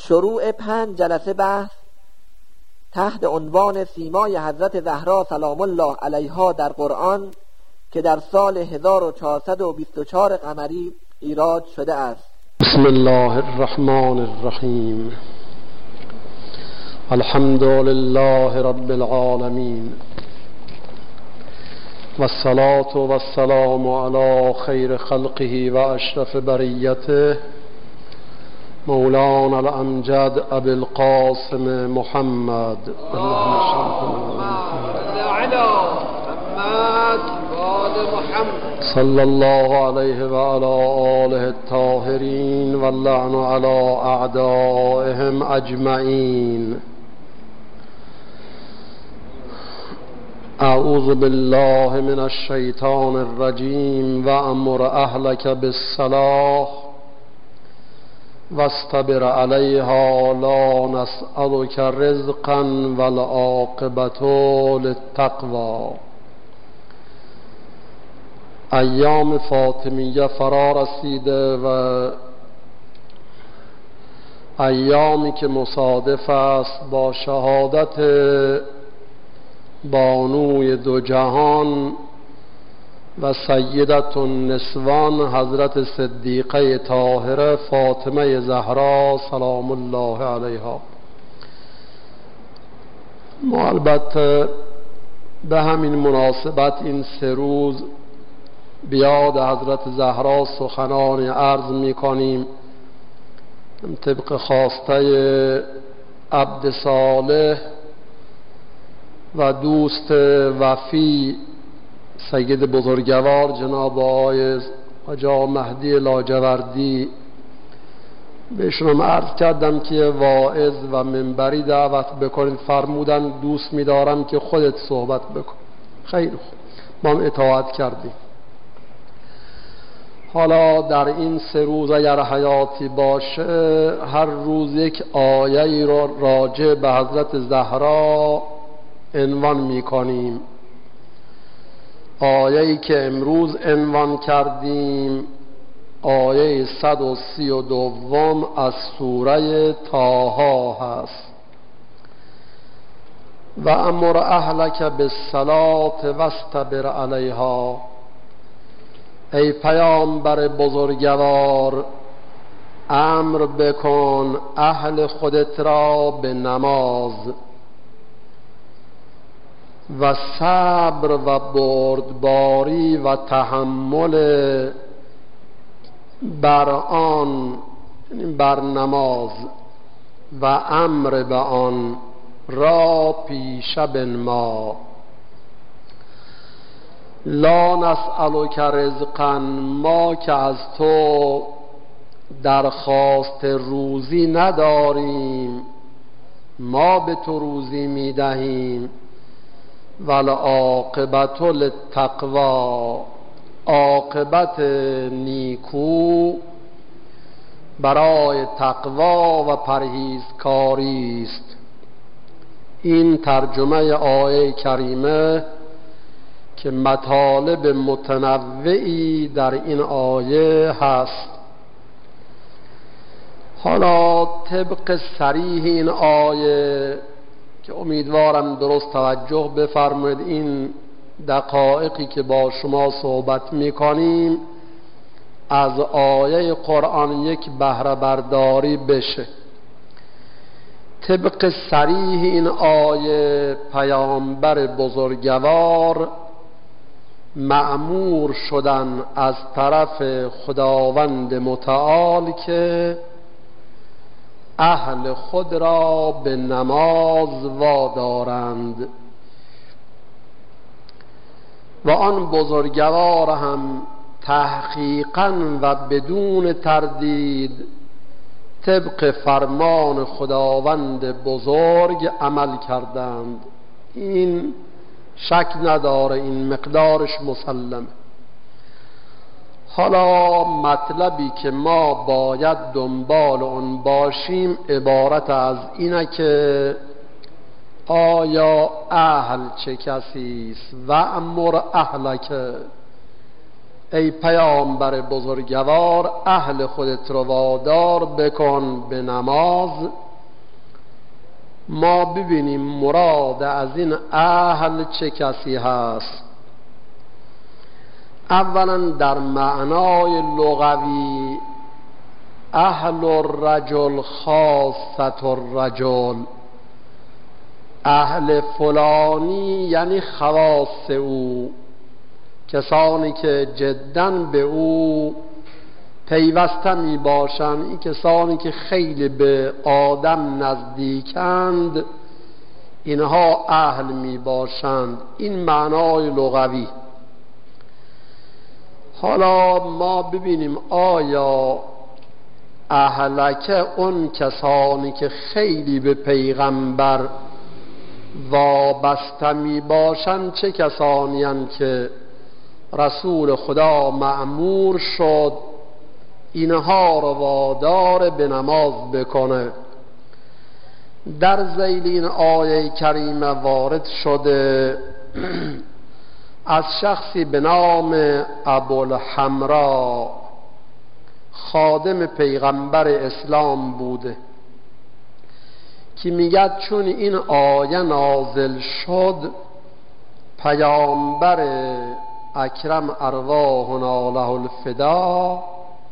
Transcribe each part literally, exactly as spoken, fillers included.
شروع پنج جلسه بحث تحت عنوان سیمای حضرت زهرا سلام الله علیها در قرآن که در سال هزار و چهارصد و بیست و چهار قمری ایراد شده است. بسم الله الرحمن الرحیم. الحمد لله رب العالمین والصلاة والسلام على خیر خلقه و اشرف بریته مولانا الامجد ابی القاسم محمد صلی الله علیه و علی آله الطاهرین واللعن علی اعدائهم اجمعین. اعوذ بالله من الشیطان الرجیم و امر اهلک بالصلاة واصطبر علیها لا نسألک رزقا والعاقبة للتقوی. ایام فاطمیه فرا رسیده و ایامی که مصادف است با شهادت بانوی دو جهان و سیدت النسوان حضرت صدیقه طاهره فاطمه زهرا سلام الله علیها. ما البته به همین مناسبت این سه روز بیاد حضرت زهرا سخنانی عرض می کنیم طبق خواسته عبد صالح و دوست وفی سید بزرگوار جناب آقای حاجی مهدی لاجوردی. بهشونم عرض کردم که واعظ و منبری دعوت بکنید، فرمودن دوست می‌دارم که خودت صحبت بکن. خیلی خوب، ما هم اطاعت کردیم. حالا در این سه روز اگر حیاتی باشه هر روز یک آیه‌ای را راجع به حضرت زهرا عنوان می‌کنیم. آیه‌ای که امروز عنوان کردیم آیه صد و سی و دوم از سوره طه هست. و امر اهلک بالصلاة واصطبر علیها. ای پیامبر بزرگوار، امر بکن اهل خودت را به نماز و صبر و بردباری و تحمل بر آن، بر نماز و امر به آن را پیش بنما. لا نسألک رزقا، ما که از تو درخواست روزی نداریم، ما به تو روزی میدهیم. والعاقبة للتقوی، عاقبت نیکو برای تقوا و پرهیزکاری است. این ترجمه آیه کریمه که مطالب متنوعی در این آیه هست. حالا طبق صریح این آیه که امیدوارم درست توجه بفرمایید، این دقایقی که با شما صحبت میکنیم از آیه قرآن یک بهره برداری بشه. طبق صریح این آیه پیامبر بزرگوار مأمور شدن از طرف خداوند متعال که اهل خود را به نماز وادارند و آن بزرگوار هم تحقیقاً و بدون تردید طبق فرمان خداوند بزرگ عمل کردند. این شک نداره، این مقدارش مسلمه. حالا مطلبی که ما باید دنبال اون باشیم عبارت از اینه که آیا اهل چه کسی است؟ و امر اهلک، ای پیامبر بزرگوار اهل خودت رو وادار بکن به نماز. ما ببینیم مراد از این اهل چه کسی هست. اولا در معنای لغوی اهل الرجل خاصة الرجل، اهل فلانی یعنی خواص او، کسانی که جداً به او پیوسته می باشند، این کسانی که خیلی به آدم نزدیکند اینها اهل می باشند. این معنای لغوی. حالا ما ببینیم آیا اهلک اون کسانی که خیلی به پیغمبر وابسته می باشند چه کسانی هستند که رسول خدا مأمور شد اینها رو وادار به نماز بکنه؟ در ذیل این آیه کریمه وارد شده از شخصی به نام ابوالحمرا، خادم پیغمبر اسلام بوده، که میگه چون این آیه نازل شد پیامبر اکرم ارواحنا له الفدا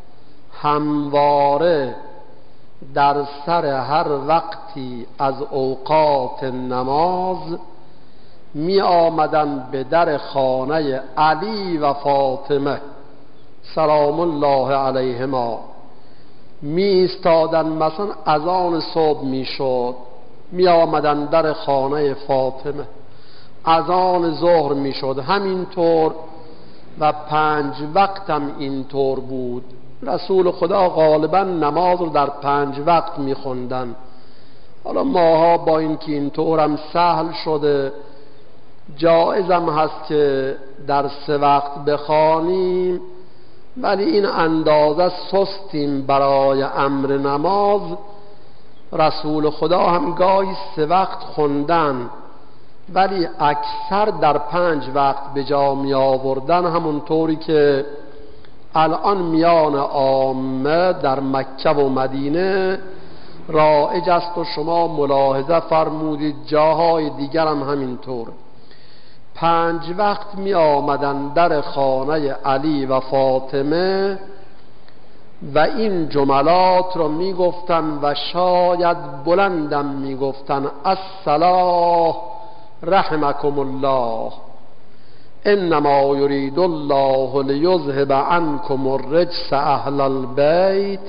همواره در سر هر وقتی از اوقات نماز می آمدن به در خانه علی و فاطمه سلام الله علیهما، می ایستادن. مثلا اذان صبح می شد می آمدن در خانه فاطمه، اذان ظهر می شد همینطور، و پنج وقت هم اینطور بود. رسول خدا غالبا نماز رو در پنج وقت می خوندن. حالا ماها با اینکه اینطور هم سهل شده جایزم هست که در سه وقت بخوانیم، ولی این اندازه سستیم برای امر نماز. رسول خدا هم گاهی سه وقت خوندن ولی اکثر در پنج وقت به جا می آوردن، همونطوری که الان میان عامه در مکه و مدینه رایج است و شما ملاحظه فرمودید جاهای دیگر هم همینطور. پنج وقت می آمدن در خانه علی و فاطمه و این جملات رو می گفتن و شاید بلندم می گفتن الصلاة رحمکم الله، انما یرید الله لیذهب عنکم الرجس اهل البیت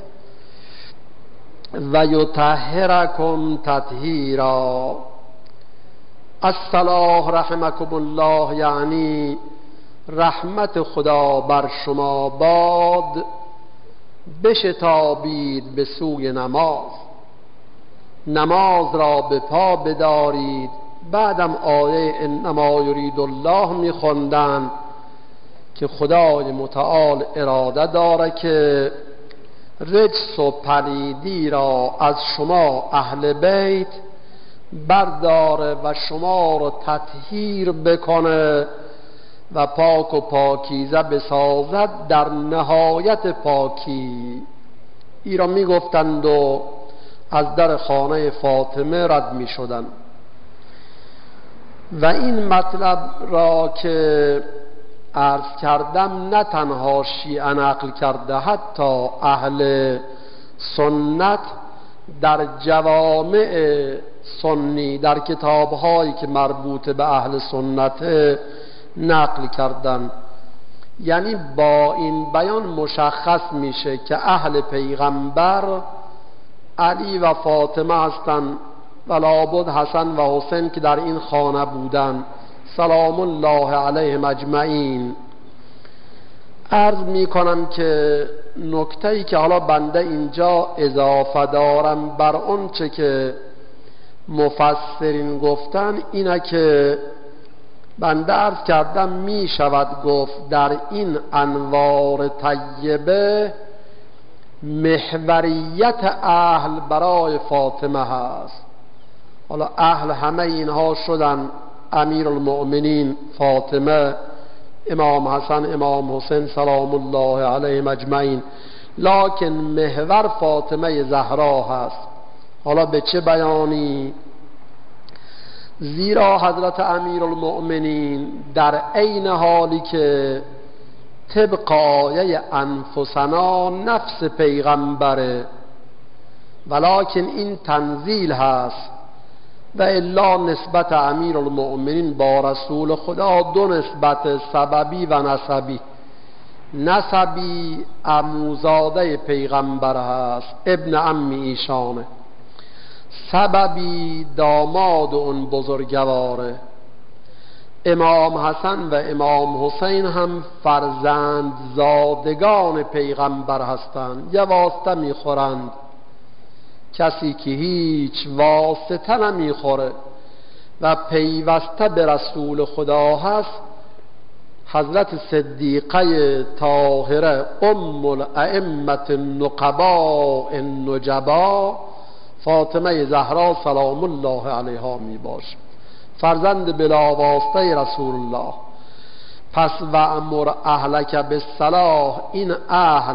و یطهرکم تطهیرا. الصلاة رحمکم الله یعنی رحمت خدا بر شما باد، بشتابید به سوی نماز، نماز را به پا بدارید. بعدم آیه انما یرید الله میخوندن که خدای متعال اراده داره که رجس و پلیدی را از شما اهل بیت برداره و شما رو تطهیر بکنه و پاک و پاکیزه بسازد در نهایت پاکی. ای را میگفتند و از در خانه فاطمه رد میشدند. و این مطلب را که عرض کردم نه تنها شیعه نقل کرده، حتی اهل سنت در جوامع سنی در کتابهایی که مربوط به اهل سنت نقل کردن. یعنی با این بیان مشخص میشه که اهل پیغمبر علی و فاطمه هستند و لابد حسن و حسین که در این خانه بودن سلام الله علیهم اجمعین. عرض می کنم که نکته‌ای که حالا بنده اینجا اضافه دارم بر اون چه که مفسرین گفتن اینه که بنده عرض کردم می شود گفت در این انوار طیبه محوریت اهل برای فاطمه هست. حالا اهل همه اینها شدن امیر المؤمنین فاطمه، امام حسن، امام حسین سلام الله علیهم اجمعین، لکن محور فاطمه زهرا هست. حالا به چه بیانی؟ زیرا حضرت امیرالمؤمنین در عین حالی که طبق آیه انفسنا نفس پیغمبره، ولکن این تنزیل هست و الا نسبت امیرالمؤمنین با رسول خدا دو نسبت، سببی و نسبی. نسبی عموزاده پیغمبر هست، ابن عمی ایشانه. سببی داماد اون بزرگواره. امام حسن و امام حسین هم فرزند زادگان پیغمبر هستند، یه واسطه میخورند. کسی که هیچ واسطه نمیخوره و پیوسته به رسول خدا هست، حضرت صدیقه طاهره ام الائمه النقباء النجبا فاطمه زهرا سلام الله علیها می باشه، فرزند بلا واسطه رسول الله. پس و امر اهلک بالصلاح، این اهل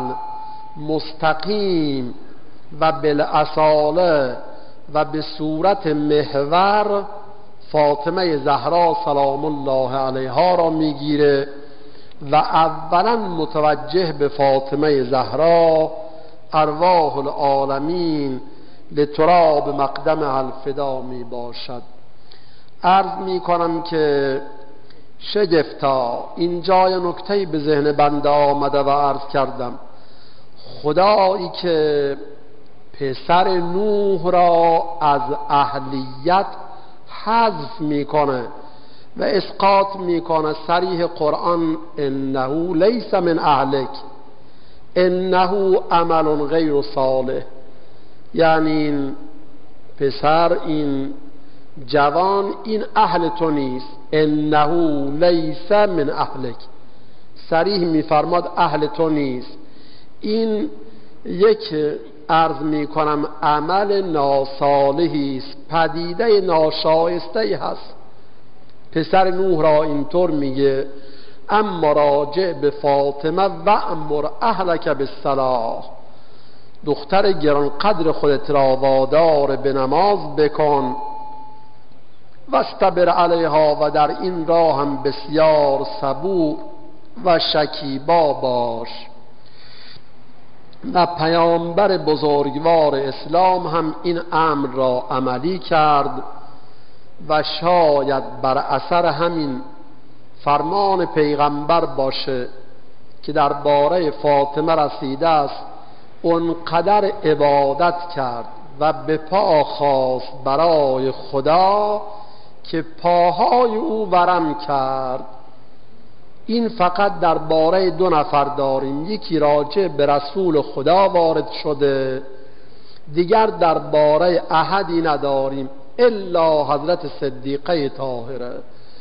مستقیم و بالاصاله و به صورت محور فاطمه زهرا سلام الله علیها را میگیره و اولا متوجه به فاطمه زهرا ارواح العالمین لتراب مقدم الفدا می باشد. عرض می کنم که شگفتا اینجای نکته‌ای به ذهن بنده آمده و عرض کردم، خدایی که پسر نوح را از اهلیت حذف میکنه و اسقاط میکنه. صریح قرآن انه لیس من اهلک انه عمل غیر صالح، یعنی این پسر، این جوان، این اهل تو نیست. انه لیس من اهلک، صریح میفرماد اهل تو نیست. این یک عرض می کنم عمل ناصالحی است، پدیده ناشایسته هست. پسر نوح را اینطور میگه اما راجع به فاطمه و امر اهلک بالصلاح، دختر گران قدر خودت را وادار به نماز بکن، واستبر علیها، و در این راه هم بسیار صبور و شکیبا باش. و پیامبر بزرگوار اسلام هم این امر را عملی کرد و شاید بر اثر همین فرمان پیغمبر باشه که درباره فاطمه رسیده است، اونقدر عبادت کرد و به پا خواست برای خدا که پاهای او ورم کرد. این فقط درباره دو نفر داریم، یکی راجع به رسول خدا وارد شده، دیگر درباره احدی نداریم الا حضرت صدیقه طاهره.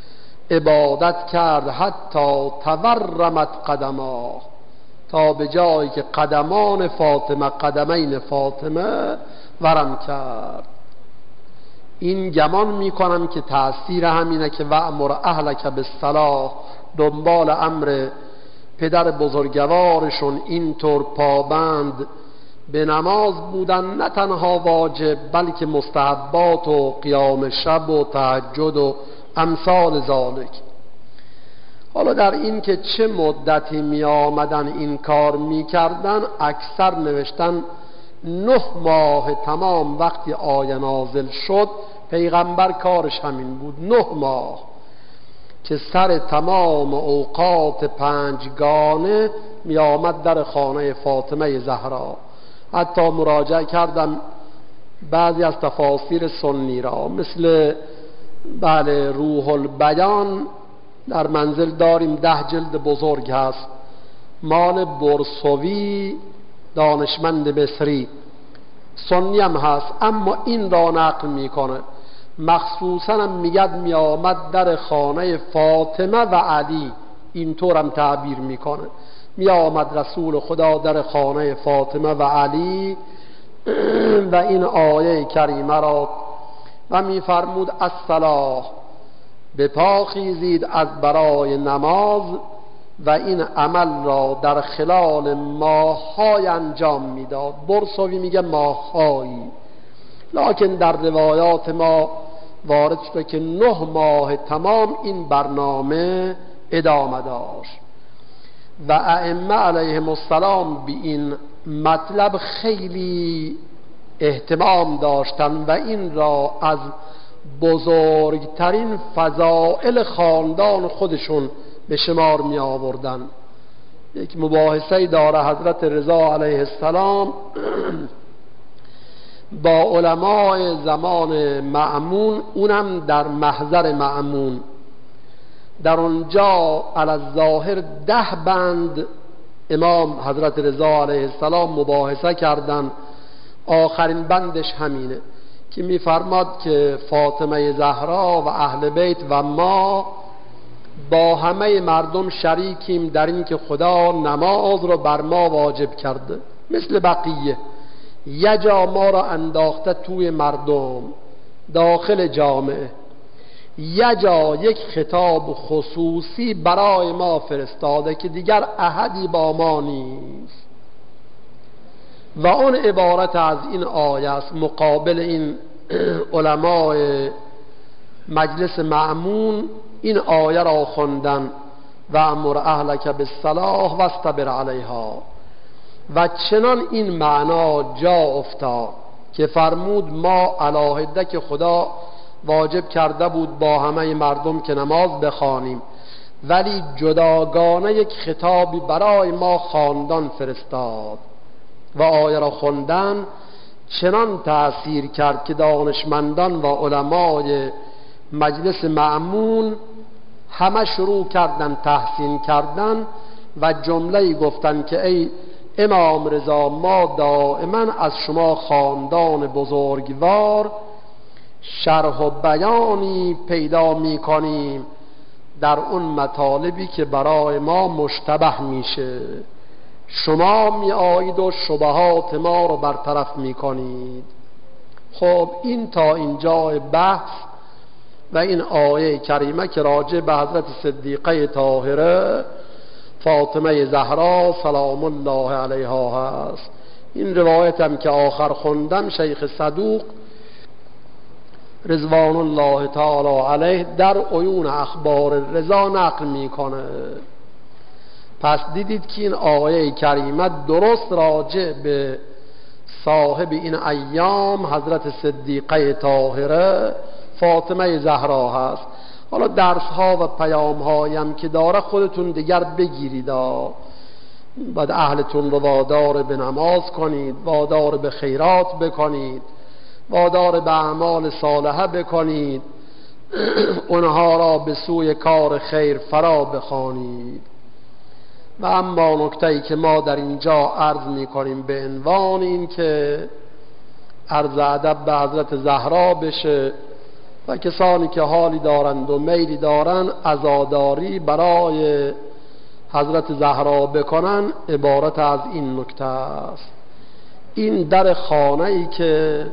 عبادت کرد حتی تورمت قدما، تا به جایی که قدمان فاطمه، قدمین فاطمه ورم کرد. این گمان میکنم که تأثیر همینه که وأمر اهلک بالصلاح دنبال امر پدر بزرگوارشون اینطور پابند به نماز بودن، نه تنها واجب بلکه مستحبات و قیام شب و تهجد و امثال ذالک. حالا در این که چه مدتی می آمدن این کار می کردن، اکثر نوشتن نه ماه تمام وقتی آیه نازل شد پیغمبر کارش همین بود. نه ماه که سر تمام اوقات پنجگانه می آمد در خانه فاطمه زهرا. حتی مراجعه کردم بعضی از تفاسیر سنی را، مثل بله روح البیان در منزل داریم، ده جلد بزرگ هست، مال برسوی دانشمند مصری، سنی هم هست اما این را نقل میکنه. مخصوصا هم میگد می آمد در خانه فاطمه و علی، اینطور هم تعبیر میکنه، می آمد رسول خدا در خانه فاطمه و علی و این آیه کریمه را و می فرمود الصلاح، به پا خیزید از برای نماز، و این عمل را در خلال ماه‌های انجام میداد. برسوی میگه ماه‌هایی، لکن در روایات ما وارد شده که نه ماه تمام این برنامه ادامه داشت و ائمه علیهم السلام به این مطلب خیلی اهتمام داشتند و این را از بزرگترین فضائل خاندان خودشون به شمار می آوردن. یک مباحثه داره حضرت رضا علیه السلام با علمای زمان مأمون، اونم در محضر مأمون. در اونجا علی الظاهر ده بند امام حضرت رضا علیه السلام مباحثه کردن. آخرین بندش همینه که میفرماد که فاطمه زهرا و اهل بیت و ما با همه مردم شریکیم در این که خدا نماز رو بر ما واجب کرده، مثل بقیه. یه جا ما را انداخته توی مردم داخل جامعه، یه جا یک خطاب خصوصی برای ما فرستاده که دیگر احدی با ما نیست و اون عبارت از این آیه است. مقابل این علمای مجلس مأمون این آیه را خوندن و امر اهلک بالصلاح واصطبر علیها و چنان این معنا جا افتاد که فرمود ما علاهده که خدا واجب کرده بود با همه مردم که نماز بخوانیم، ولی جداگانه یک خطابی برای ما خاندان فرستاد و آیه را خوندن چنان تأثیر کرد که دانشمندان و علمای مجلس مأمون همه شروع کردن تحسین کردن و جمله‌ای گفتن که ای امام رضا، ما دائما از شما خاندان بزرگوار شرح و بیانی پیدا می کنیم در اون مطالبی که برای ما مشتبه میشه. شما می آیید و شبهات ما رو برطرف می کنید. خب این تا اینجا بحث و این آیه کریمه که راجع به حضرت صدیقه طاهره فاطمه زهرا سلام الله علیها هست. این روایت هم که آخر خوندم شیخ صدوق رضوان الله تعالی علیه در عیون اخبار رضا نقل میکنه. پس دیدید که این آیه کریمه درست راجع به صاحب این ایام حضرت صدیقه طاهره فاطمه زهرا هست. حالا درس ها و پیام هایم که داره خودتون دیگر بگیرید، بعد اهلتون رو وادار به نماز کنید، وادار به خیرات بکنید، وادار به اعمال صالحه بکنید، اونها را به سوی کار خیر فرا بخوانید. و اما نکته‌ای که ما در اینجا عرض می‌کنیم به عنوان این که عرض ادب به حضرت زهرا بشه و کسانی که حالی دارند و میلی دارند عزاداری برای حضرت زهرا بکنن، عبارت از این نکته است. این در خانه‌ای که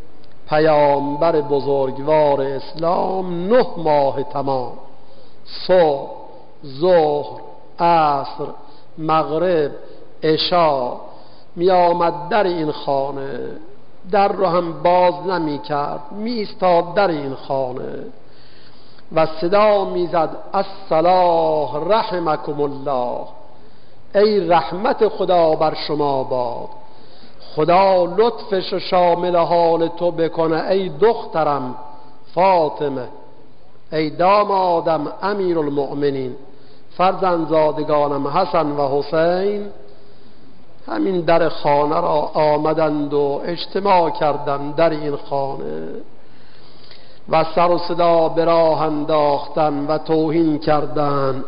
پیامبر بزرگوار اسلام نه ماه تمام صبح، ظهر، عصر، مغرب، عشا می آمد در این خانه، در رو هم باز نمی کرد، می ایستاد در این خانه و صدا می زد الصلاح رحمکم الله، ای رحمت خدا بر شما باد، خدا لطفش شامل حال تو بکنه ای دخترم فاطمه، ای دامادم امیر المؤمنین، فرزندزادگانم حسن و حسین. همین در خانه را آمدند و اجتماع کردند در این خانه و سر و صدا به راه انداختن و توهین کردند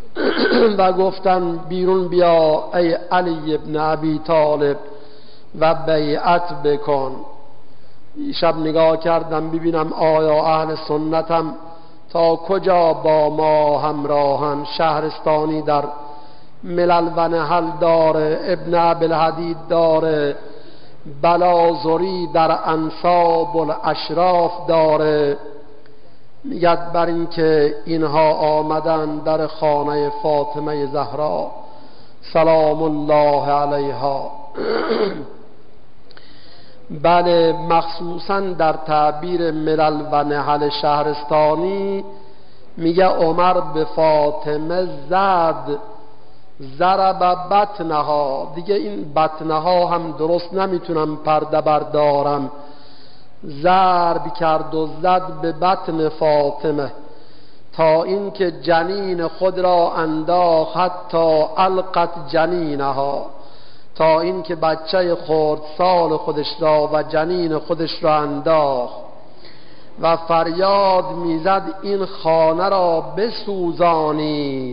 و گفتن بیرون بیا ای علی ابن ابی طالب و بیعت بکن. شب نگاه کردم ببینم آیا اهل سنتم تا کجا با ما همراهن. شهرستانی در ملل و نحل داره، ابن ابوالحدید داره، بلازری در انساب الاشراف داره، میگد بر این که اینها آمدن در خانه فاطمه زهرا سلام الله علیها. بله، مخصوصا در تعبیر ملل و نحل شهرستانی میگه عمر به فاطمه زد ضرب بطنها. دیگه این بطنها هم درست نمیتونم پرده بردارم، ضرب کرد و زد به بطن فاطمه تا اینکه جنین خود را انداخت، حتی القت جنینها، تا اینکه بچه خردسال خودش را و جنین خودش را انداخت و فریاد میزد این خانه را بسوزانید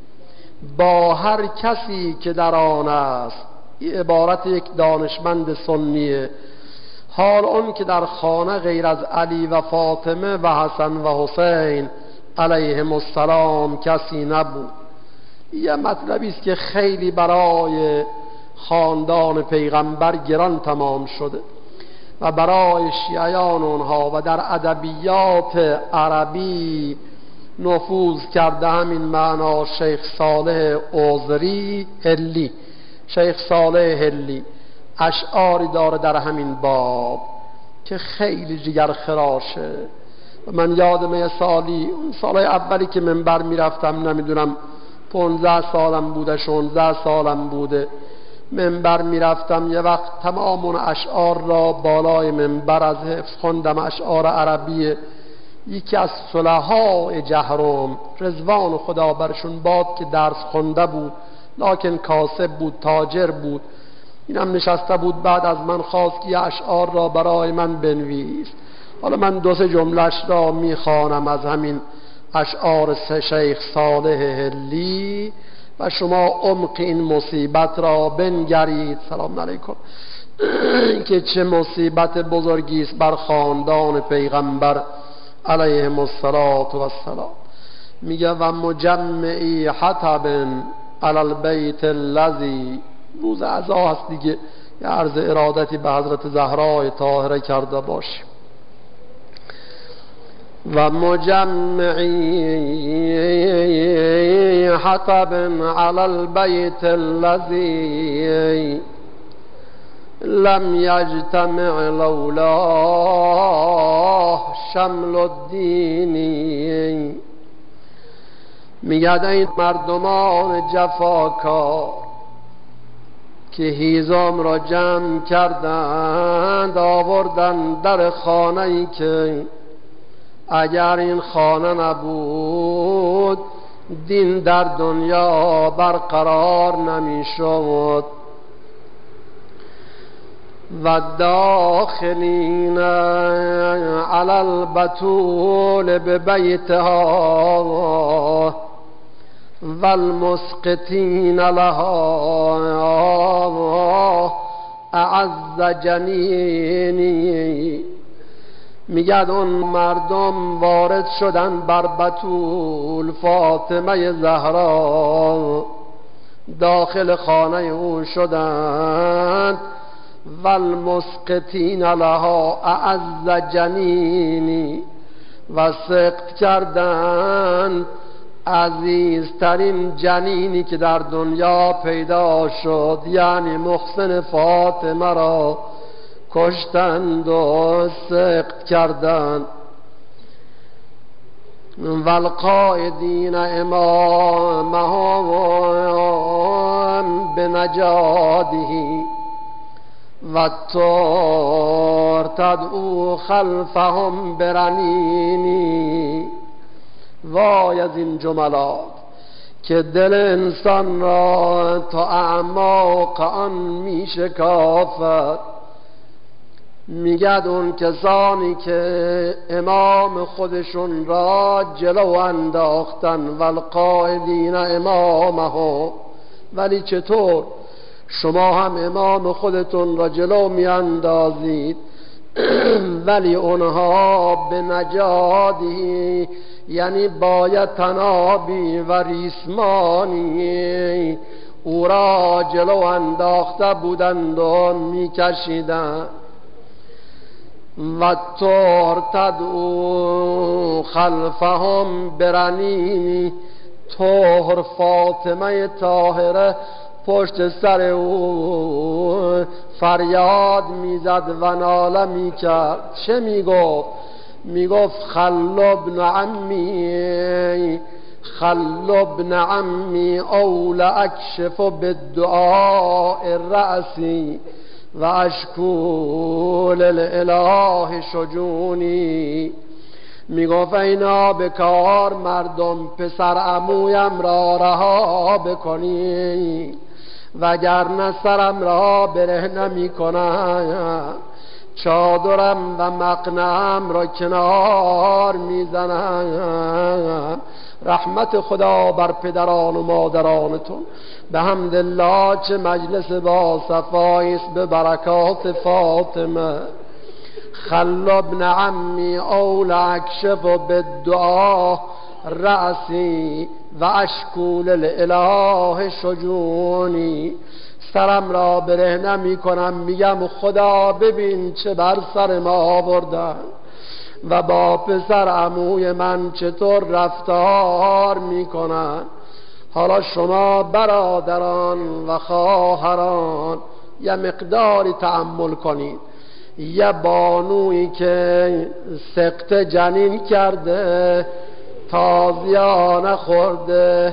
با هر کسی که در آن است. این عبارت یک دانشمند سنیه. حال اون که در خانه غیر از علی و فاطمه و حسن و حسین علیهم السلام کسی نبود. یه مطلبی است که خیلی برای خاندان پیغمبر گران تمام شده و برای شیعیان اونها و در ادبیات عربی نفوذ کرده. همین معنا شیخ صالح عذری هلی شیخ صالح هلی اشعاری داره در همین باب که خیلی جگر خراشه. من یادم یه سالی، اون سالای اولی که منبر میرفتم، نمیدونم پونزده سالم بوده شونزده سالم بوده، منبر میرفتم، یه وقت تمام اون اشعار را بالای منبر از حفظ خوندم. اشعار عربی یکی از صلحاء جهرم، رضوان خدا برشون باد، که درس خونده بود لکن کاسب بود، تاجر بود. اینم نشسته بود بعد از من خواست که اشعار را برای من بنویس. حالا من دو سه جملهش را میخوانم از همین اشعار سه شیخ صالح هلی و شما عمق این مصیبت را بنگرید. سلام علیکم. که چه مصیبت بزرگی است بر خاندان پیغمبر علیهم السلام. میگه و مجمعی حطب علی البیت الذی، روز عزا هست دیگه، یه عرض ارادتی به حضرت زهرای طاهره کرده باشیم. و مجمعی حطب علی البیت الذی لم یجتمع لولا شمل الدین. میگه این مردمان جفاکار که هیزم را جمع کردند آوردن در خانه ای که اگر این خانه نبود دین در دنیا برقرار نمی شد. و داخلین علی البتول ببیتها و المسقطین لها اعز جنینی. میگد اون مردم وارد شدن بر بتول فاطمه زهرا، داخل خانه او شدند و المسقطین لها اعز جنینی، و سقط کردند عزیزترین جنینی که در دنیا پیدا شد، یعنی محسن فاطمه را کشتند و سقط کردند. والقائدین امامهم بنجاده و ترتدعو خلفهم برنینی. وای از این جملات که دل انسان را تا اعماق آن می شکافد. میگد اون کسانی که امام خودشون را جلو انداختن والقائدین امامهم، ولی چطور شما هم امام خودتون را جلو می اندازید ولی اونها به نجادی، یعنی باید تنابی و ریسمانی او را جلو انداخته بودند و می کشیدند. و طهر تدعو خلفهم برنینی. طهر فاطمه طاهره پشت سر او فریاد میزد و ناله میکرد. چه میگفت؟ میگفت خل ابن عمی، خل ابن عمی اول اکشف بالدعاء رأسی و اشکو للاله شجونی. میگفت اینا بکار مردم پسر عمویم را رها بکنی، وگرنه سرم را بره نمی کنم، چادرم و مقنعم را کنار میزنم. رحمت خدا بر پدران و مادرانتون. به حمدالله چه مجلس با صفایست به برکات فاطمه. خل ابن عمی اول اکشف بالدعا رأسی و اشکو للاله شجونی. سرم را بره نمی کنم، میگم خدا ببین چه بر سر ما آوردن و با پسر عموی من چطور رفتار میکنن. حالا شما برادران و خواهران یه مقداری تأمل کنید. یه بانویی که سقط جنین کرده، تازیانه خورده،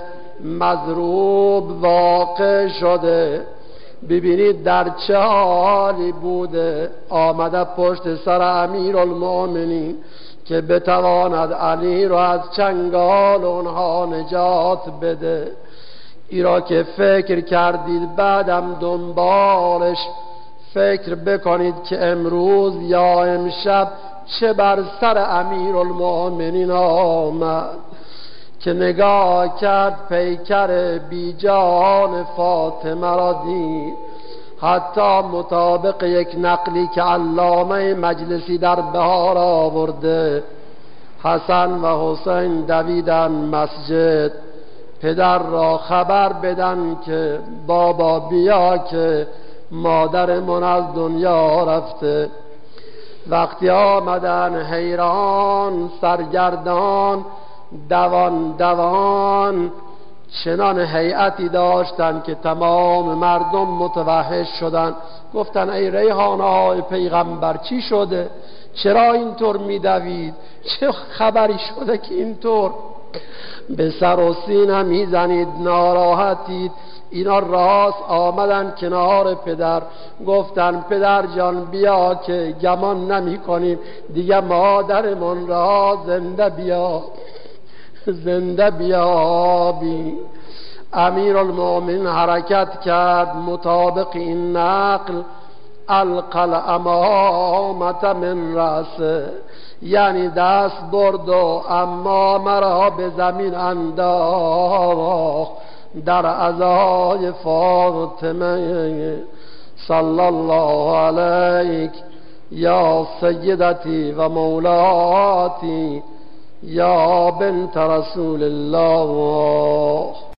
مضروب واقع شده، ببینید در چه حالی بوده. آمده پشت سر امیرالمؤمنین که بتواند علی را از چنگال اونها نجات بده. ایرا که فکر کردید بعدم دنبالش فکر بکنید که امروز یا امشب چه بر سر امیرالمؤمنین آمد که نگاه کرد پیکر بی جان فاطمه را دید. حتی مطابق یک نقلی که علامه مجلسی در بهار آورده، حسن و حسین دویدن مسجد پدر را خبر بدن که بابا بیا که مادرمون از دنیا رفته. وقتی آمدن حیران سرگردان دوان دوان چنان هیئتی داشتن که تمام مردم متوحش شدن. گفتن ای ریحانه های پیغمبر چی شده؟ چرا اینطور میدوید؟ چه خبری شده که اینطور به سر و سینه میزنید ناراحتید؟ اینا راست آمدن کنار پدر، گفتن پدر جان بیا که گمان نمی کنیم دیگه مادرمون را زنده بیا زنده بیابی. امیرالمؤمنین حرکت کرد مطابق این نقل، القل امامت من رأسه، یعنی دست برد و اما مرا به زمین انداخت در عزای فاطمه. صلی الله علیک یا سیدتی و مولاتی یا بنت رسول الله.